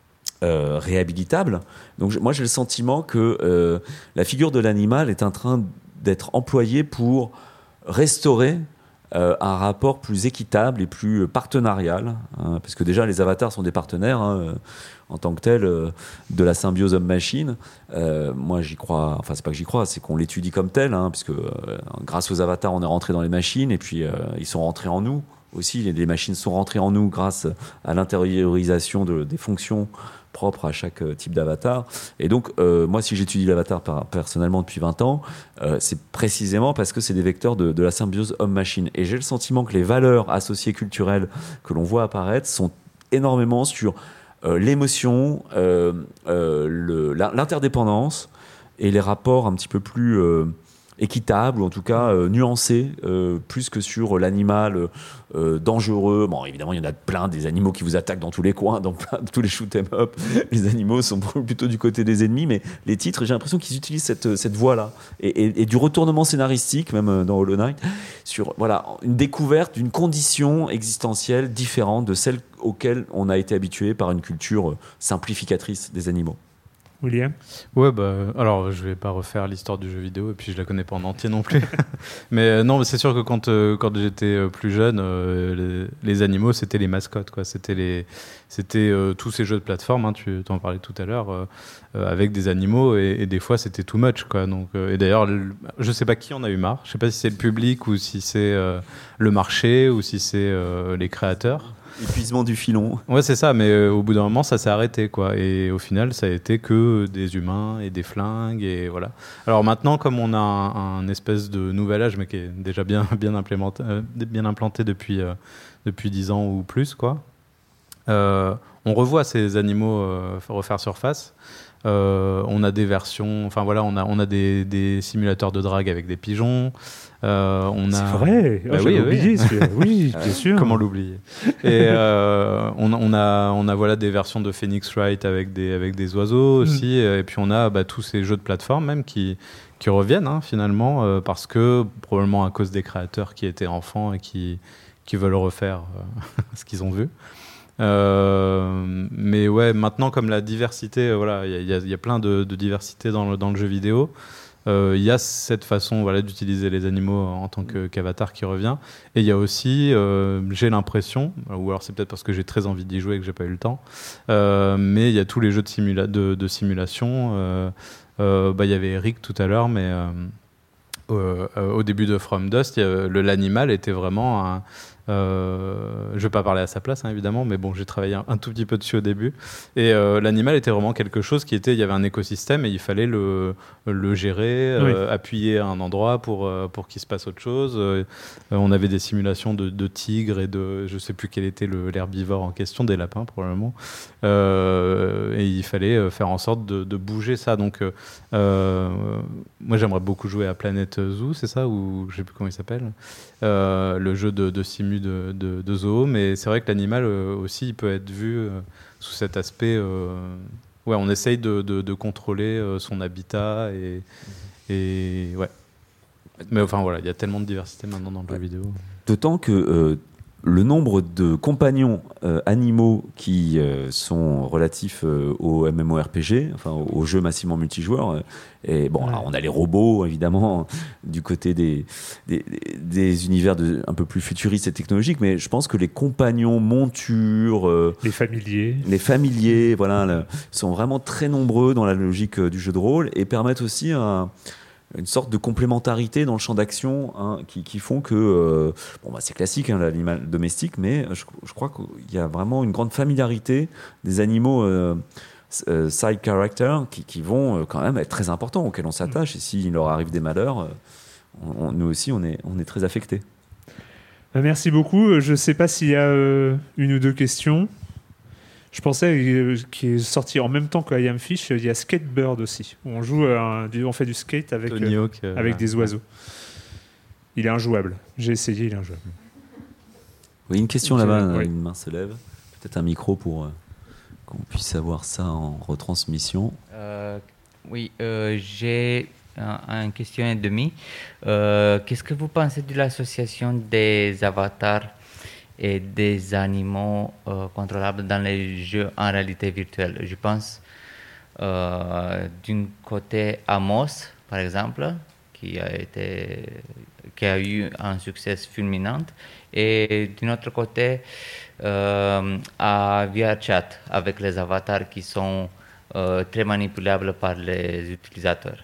euh, réhabilitable. Donc, moi, j'ai le sentiment que euh, la figure de l'animal est en train d'être employée pour restaurer Euh, un rapport plus équitable et plus partenarial, hein, parce que déjà les avatars sont des partenaires hein, en tant que tels euh, de la symbiose homme-machine. Euh, moi j'y crois, enfin c'est pas que j'y crois, c'est qu'on l'étudie comme tel, hein, puisque euh, grâce aux avatars on est rentré dans les machines et puis euh, ils sont rentrés en nous aussi. Les, les machines sont rentrées en nous grâce à l'intériorisation de, des fonctions propre à chaque type d'avatar. Et donc, euh, moi, si j'étudie l'avatar par, personnellement depuis vingt ans, euh, c'est précisément parce que c'est des vecteurs de, de la symbiose homme-machine. Et j'ai le sentiment que les valeurs associées culturelles que l'on voit apparaître sont énormément sur euh, l'émotion, euh, euh, le, la, l'interdépendance et les rapports un petit peu plus euh, équitables, ou en tout cas euh, nuancés, euh, plus que sur l'animal euh, dangereux. Bon, évidemment, il y en a plein, des animaux qui vous attaquent dans tous les coins, dans plein, tous les shoot 'em up. Les animaux sont plutôt du côté des ennemis, mais les titres, j'ai l'impression qu'ils utilisent cette, cette voie-là. Et, et, et du retournement scénaristique, même dans Hollow Knight, sur voilà, une découverte d'une condition existentielle différente de celle auquel on a été habitué par une culture simplificatrice des animaux. William ? Ouais, bah, alors je vais pas refaire l'histoire du jeu vidéo et puis je la connais pas en entier non plus. mais euh, non, mais c'est sûr que quand, euh, quand j'étais euh, plus jeune, euh, les, les animaux c'était les mascottes, quoi. C'était, les, c'était euh, tous ces jeux de plateforme, hein, tu t'en parlais tout à l'heure, euh, euh, avec des animaux et, et des fois c'était too much, quoi. Donc, euh, et d'ailleurs, le, je sais pas qui en a eu marre, je sais pas si c'est le public ou si c'est euh, le marché ou si c'est euh, les créateurs. Épuisement du filon. Ouais, c'est ça, mais euh, au bout d'un moment, ça s'est arrêté, quoi. Et au final, ça a été que des humains et des flingues, et voilà. Alors maintenant, comme on a un, un espèce de nouvel âge, mais qui est déjà bien, bien, implémenté, euh, bien implanté depuis, euh, depuis dix ans ou plus, quoi, euh, on revoit ces animaux euh, refaire surface. Euh, on a des versions, enfin voilà, on a, on a des, des simulateurs de drague avec des pigeons. Euh, on a... C'est vrai, bah oh, oui, j'avais oui. oublié. Oui, bien sûr. Comment l'oublier ? Et euh, on, on a, on a voilà des versions de Phoenix Wright avec des, avec des oiseaux aussi, mm. et puis on a bah, tous ces jeux de plateforme même qui, qui reviennent hein, finalement euh, parce que probablement à cause des créateurs qui étaient enfants et qui, qui veulent refaire euh, ce qu'ils ont vu. Euh, mais ouais, maintenant comme la diversité, euh, voilà, il y, y, y a plein de, de diversité dans le, dans le jeu vidéo. euh, y a cette façon voilà, d'utiliser les animaux en tant que, qu'avatar qui revient. Et il y a aussi, euh, j'ai l'impression, ou alors c'est peut-être parce que j'ai très envie d'y jouer et que j'ai pas eu le temps, euh, mais il y a tous les jeux de, simula- de, de simulation. Euh, euh, bah, y avait Eric tout à l'heure, mais euh, euh, euh, au début de From Dust, y a, le, l'animal était vraiment un... Euh, je ne vais pas parler à sa place, hein, évidemment, mais bon, j'ai travaillé un, un tout petit peu dessus au début. Et euh, l'animal était vraiment quelque chose qui était, il y avait un écosystème et il fallait le, le gérer, Oui. euh, appuyer à un endroit pour, euh, pour qu'il se passe autre chose. Euh, on avait des simulations de, de tigres et de, je ne sais plus quel était le, l'herbivore en question, des lapins probablement. Euh, et il fallait faire en sorte de, de bouger ça. Donc, euh, moi, j'aimerais beaucoup jouer à Planet Zoo, c'est ça, ou je ne sais plus comment il s'appelle. Euh, le jeu de, de simu de, de, de zoo, mais c'est vrai que l'animal euh, aussi il peut être vu euh, sous cet aspect euh, ouais, on essaye de, de, de contrôler euh, son habitat et, et ouais, mais enfin voilà, il y a tellement de diversité maintenant dans le ouais. jeu vidéo. D'autant que euh, le nombre de compagnons euh, animaux qui euh, sont relatifs euh, au MMORPG, enfin aux, aux jeux massivement multijoueurs, euh, et bon, Ouais. alors on a les robots évidemment du côté des, des, des univers de, un peu plus futuristes et technologiques, mais je pense que les compagnons, montures, euh, Les familiers. les familiers, voilà, le, sont vraiment très nombreux dans la logique euh, du jeu de rôle et permettent aussi un une sorte de complémentarité dans le champ d'action hein, qui, qui font que euh, bon bah c'est classique hein, l'animal domestique, mais je, je crois qu'il y a vraiment une grande familiarité des animaux euh, euh, side character qui, qui vont euh, quand même être très importants, auxquels on s'attache, et s'il leur arrive des malheurs, euh, on, on, nous aussi on est, on est très affectés. Merci beaucoup. Je ne sais pas s'il y a euh, une ou deux questions. Je pensais euh, qu'il est sorti en même temps que I Am Fish, il y a Skatebird aussi, où on joue, euh, du, on fait du skate avec, Tony euh, Hawk, euh, avec ouais. des oiseaux. Il est injouable. J'ai essayé, il est injouable. Oui, une question Ok, là-bas, oui. une main se lève. Peut-être un micro pour euh, qu'on puisse avoir ça en retransmission. Euh, oui, euh, j'ai un, une question et demie. Euh, qu'est-ce que vous pensez de l'association des avatars et des animaux euh, contrôlables dans les jeux en réalité virtuelle? Je pense euh, d'un côté Amos, par exemple, qui a, été, qui a eu un succès fulminant, et d'un autre côté euh, à VRChat, avec les avatars qui sont euh, très manipulables par les utilisateurs.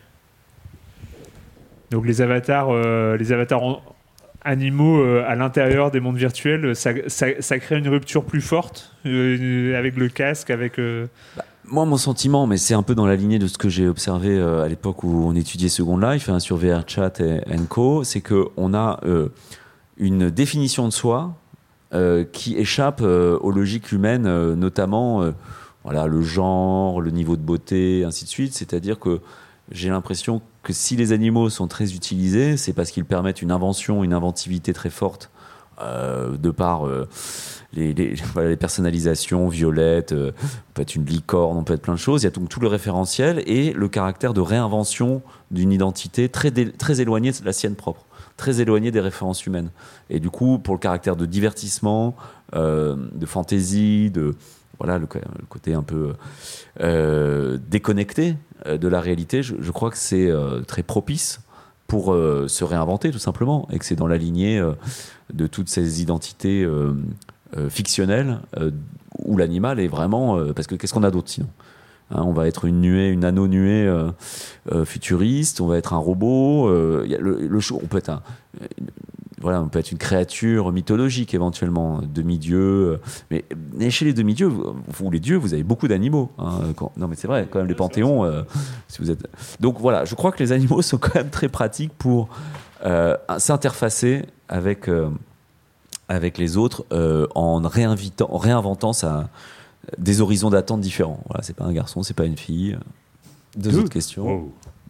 Donc les avatars, euh, les avatars en- animaux euh, à l'intérieur des mondes virtuels, ça, ça, ça crée une rupture plus forte euh, avec le casque, avec... euh, Bah, moi, mon sentiment, mais c'est un peu dans la lignée de ce que j'ai observé euh, à l'époque où on étudiait Second Life hein, sur VRChat et, et Co, c'est qu'on a euh, une définition de soi euh, qui échappe euh, aux logiques humaines, euh, notamment euh, voilà, le genre, le niveau de beauté, ainsi de suite. C'est-à-dire que j'ai l'impression que si les animaux sont très utilisés, c'est parce qu'ils permettent une invention, une inventivité très forte euh, de par euh, les, les, voilà, les personnalisations violettes, euh, on peut être une licorne, on peut être plein de choses. Il y a donc tout le référentiel et le caractère de réinvention d'une identité très, dé, très éloignée de la sienne propre, très éloignée des références humaines. Et du coup, pour le caractère de divertissement, euh, de fantaisie, de voilà, le, le côté un peu euh, déconnecté de la réalité, je, je crois que c'est euh, très propice pour euh, se réinventer tout simplement, et que c'est dans la lignée euh, de toutes ces identités euh, euh, fictionnelles euh, où l'animal est vraiment... Euh, parce que qu'est-ce qu'on a d'autre sinon hein, on va être une nuée, une nano-nuée euh, euh, futuriste, on va être un robot, euh, y a le, le show, on peut être un... Une, voilà, on peut être une créature mythologique éventuellement, demi-dieu. Euh, mais, mais chez les demi-dieux, vous, vous les dieux, vous avez beaucoup d'animaux. Hein, quand, non, mais c'est vrai, quand même les panthéons. Euh, si vous êtes... Donc voilà, je crois que les animaux sont quand même très pratiques pour euh, s'interfacer avec euh, avec les autres euh, en réinvitant, en réinventant sa, des horizons d'attente différents. Voilà, c'est pas un garçon, c'est pas une fille. Deux, Deux. autres questions. Wow.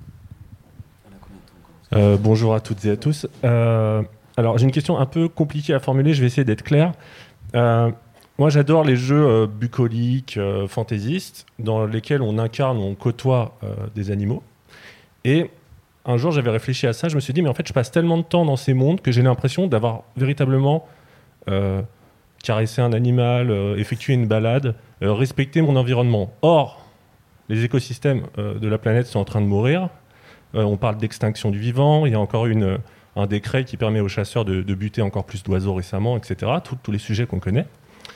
Euh, bonjour à toutes et à tous. Euh, Alors, j'ai une question un peu compliquée à formuler, je vais essayer d'être clair. Euh, moi, j'adore les jeux euh, bucoliques, euh, fantaisistes, dans lesquels on incarne, on côtoie euh, des animaux. Et un jour, j'avais réfléchi à ça, je me suis dit, mais en fait, je passe tellement de temps dans ces mondes que j'ai l'impression d'avoir véritablement euh, caressé un animal, euh, effectué une balade, euh, respecté mon environnement. Or, les écosystèmes euh, de la planète sont en train de mourir. Euh, on parle d'extinction du vivant. Il y a encore une, un décret qui permet aux chasseurs de, de buter encore plus d'oiseaux récemment, et cetera. Tout, tous les sujets qu'on connaît.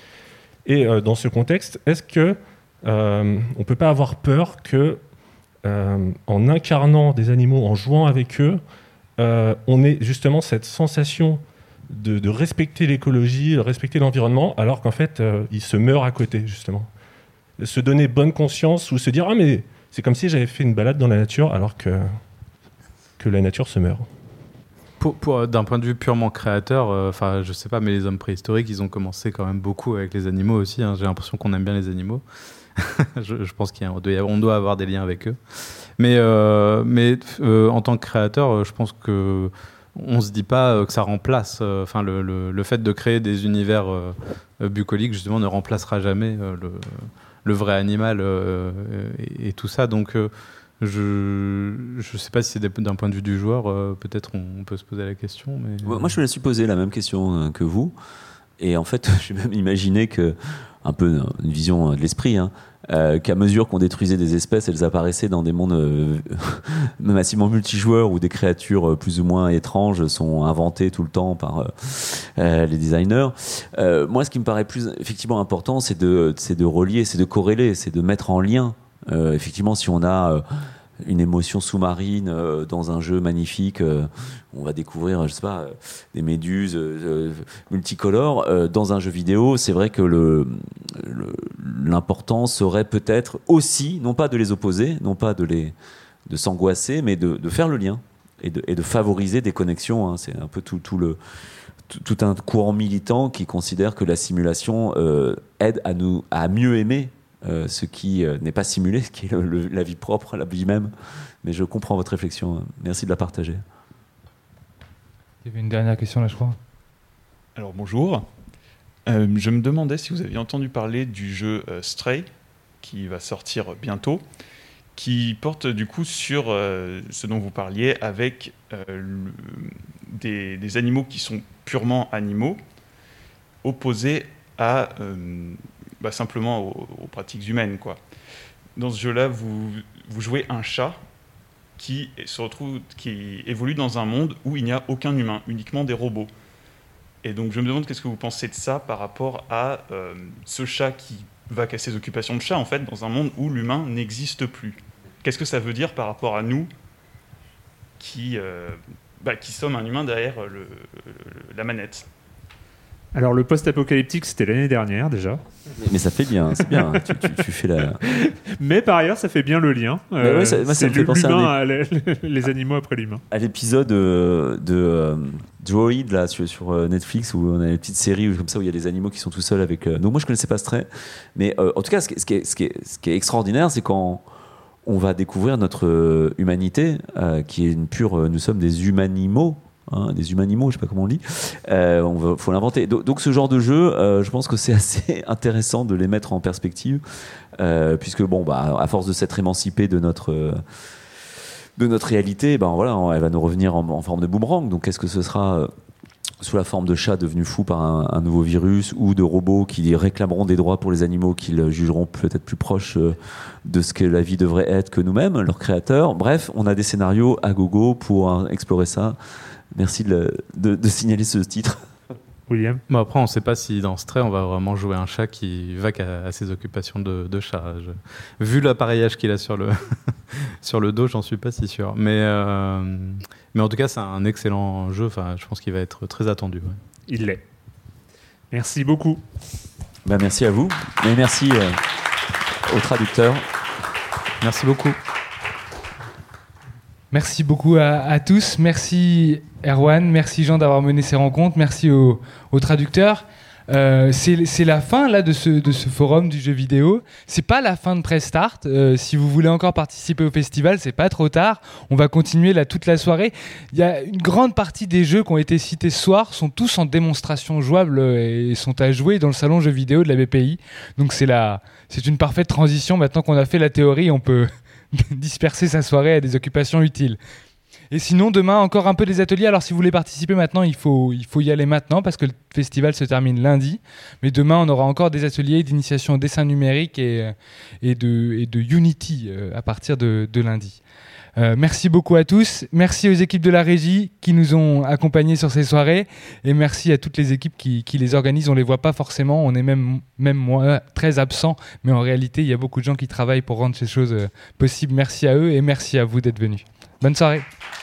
Et euh, dans ce contexte, est-ce que euh, on peut pas avoir peur que, euh, en incarnant des animaux, en jouant avec eux, euh, on ait justement cette sensation de, de respecter l'écologie, de respecter l'environnement, alors qu'en fait, euh, ils se meurent à côté, justement. Se donner bonne conscience ou se dire « Ah, mais c'est comme si j'avais fait une balade dans la nature, alors que, que la nature se meurt. » Pour, pour, d'un point de vue purement créateur, enfin, euh, je sais pas, mais les hommes préhistoriques, ils ont commencé quand même beaucoup avec les animaux aussi. Hein. J'ai l'impression qu'on aime bien les animaux. je, je pense qu'on doit, on doit avoir des liens avec eux. Mais, euh, mais euh, en tant que créateur, je pense que on se dit pas que ça remplace. Enfin, euh, le, le, le fait de créer des univers euh, bucoliques, justement, ne remplacera jamais euh, le, le vrai animal euh, et, et tout ça. Donc, euh, je ne sais pas si c'est d'un point de vue du joueur, euh, peut-être on, on peut se poser la question. Mais... Moi, je me suis posé la même question euh, que vous. Et en fait, j'ai même imaginé que, un peu une vision de l'esprit, hein, euh, qu'à mesure qu'on détruisait des espèces, elles apparaissaient dans des mondes euh, massivement multijoueurs où des créatures plus ou moins étranges sont inventées tout le temps par euh, euh, les designers. Euh, moi, ce qui me paraît plus effectivement important, c'est de, c'est de relier, c'est de corréler, c'est de mettre en lien. Euh, effectivement, si on a euh, une émotion sous-marine euh, dans un jeu magnifique, euh, on va découvrir, je sais pas, euh, des méduses euh, multicolores. Euh, dans un jeu vidéo, c'est vrai que le, le, l'important serait peut-être aussi, non pas de les opposer, non pas de, les, de s'angoisser, mais de, de faire le lien et de, et de favoriser des connexions. Hein. C'est un peu tout, tout, le, tout, tout un courant militant qui considère que la simulation euh, aide à, nous, à mieux aimer Euh, ce qui euh, n'est pas simulé, ce qui est le, le, la vie propre, la vie même. Mais je comprends votre réflexion. Merci de la partager. Il y avait une dernière question là, je crois. Alors bonjour. Euh, je me demandais si vous aviez entendu parler du jeu euh, Stray, qui va sortir bientôt, qui porte du coup sur euh, ce dont vous parliez, avec euh, le, des, des animaux qui sont purement animaux, opposés à... Euh, Bah, simplement aux, aux pratiques humaines, quoi. Dans ce jeu-là, vous, vous jouez un chat qui se retrouve, qui évolue dans un monde où il n'y a aucun humain, uniquement des robots. Et donc, je me demande qu'est-ce que vous pensez de ça par rapport à euh, ce chat qui va casser ses occupations de chat, en fait, dans un monde où l'humain n'existe plus. Qu'est-ce que ça veut dire par rapport à nous qui, euh, bah, qui sommes un humain derrière le, le, la manette? Alors, le post-apocalyptique, c'était l'année dernière, déjà. Mais ça fait bien, c'est bien. tu, tu, tu fais la... Mais par ailleurs, ça fait bien le lien. Euh, ouais, ça, moi, ça me fait penser l'humain, à les, les animaux après l'humain. À l'épisode de, de euh, Droid, là, sur, sur Netflix, où on a une petite série comme ça, où il y a des animaux qui sont tout seuls avec... Euh... Donc moi, je ne connaissais pas Stray. Mais euh, en tout cas, ce qui, ce, qui est, ce, qui est, ce qui est extraordinaire, c'est quand on va découvrir notre euh, humanité, euh, qui est une pure... Euh, nous sommes des humanimaux. Hein, des humanimaux, je sais pas comment on dit. Euh, on va, faut l'inventer. Donc, donc ce genre de jeu, euh, je pense que c'est assez intéressant de les mettre en perspective, euh, puisque bon, bah, à force de s'être émancipé de notre euh, de notre réalité, ben voilà, elle va nous revenir en, en forme de boomerang. Donc, est-ce que ce sera euh, sous la forme de chats devenus fous par un, un nouveau virus, ou de robots qui réclameront des droits pour les animaux qu'ils jugeront peut-être plus proches euh, de ce que la vie devrait être que nous-mêmes, leurs créateurs. Bref, on a des scénarios à gogo pour euh, explorer ça. Merci de, de, de signaler ce titre. William. Bon, après, on ne sait pas si dans Stray, on va vraiment jouer un chat qui va à, à ses occupations de, de chat. Je, vu l'appareillage qu'il a sur le, sur le dos, j'en suis pas si sûr. Mais, euh, mais en tout cas, c'est un excellent jeu. Enfin, je pense qu'il va être très attendu. Ouais. Il l'est. Merci beaucoup. Ben, merci à vous. Et merci euh, aux traducteurs. Merci beaucoup. Merci beaucoup à, à tous. Merci Erwan, merci Jean d'avoir mené ces rencontres. Merci aux, aux traducteurs. Euh, c'est, c'est la fin là de ce, de ce forum du jeu vidéo. C'est pas la fin de Press Start. Euh, si vous voulez encore participer au festival, c'est pas trop tard. On va continuer là toute la soirée. Il y a une grande partie des jeux qui ont été cités ce soir sont tous en démonstration jouable et sont à jouer dans le salon jeux vidéo de la B P I. Donc c'est la, c'est une parfaite transition. Maintenant qu'on a fait la théorie, on peut disperser sa soirée à des occupations utiles. Et sinon, demain, encore un peu des ateliers. Alors, si vous voulez participer maintenant, il faut, il faut y aller maintenant parce que le festival se termine lundi. Mais demain, on aura encore des ateliers d'initiation au dessin numérique et, et, de, et de Unity euh, à partir de, de lundi. Euh, merci beaucoup à tous. Merci aux équipes de la régie qui nous ont accompagnés sur ces soirées. Et merci à toutes les équipes qui, qui les organisent. On ne les voit pas forcément. On est même, même moi très absent. Mais en réalité, il y a beaucoup de gens qui travaillent pour rendre ces choses euh, possibles. Merci à eux et merci à vous d'être venus. Bonne soirée.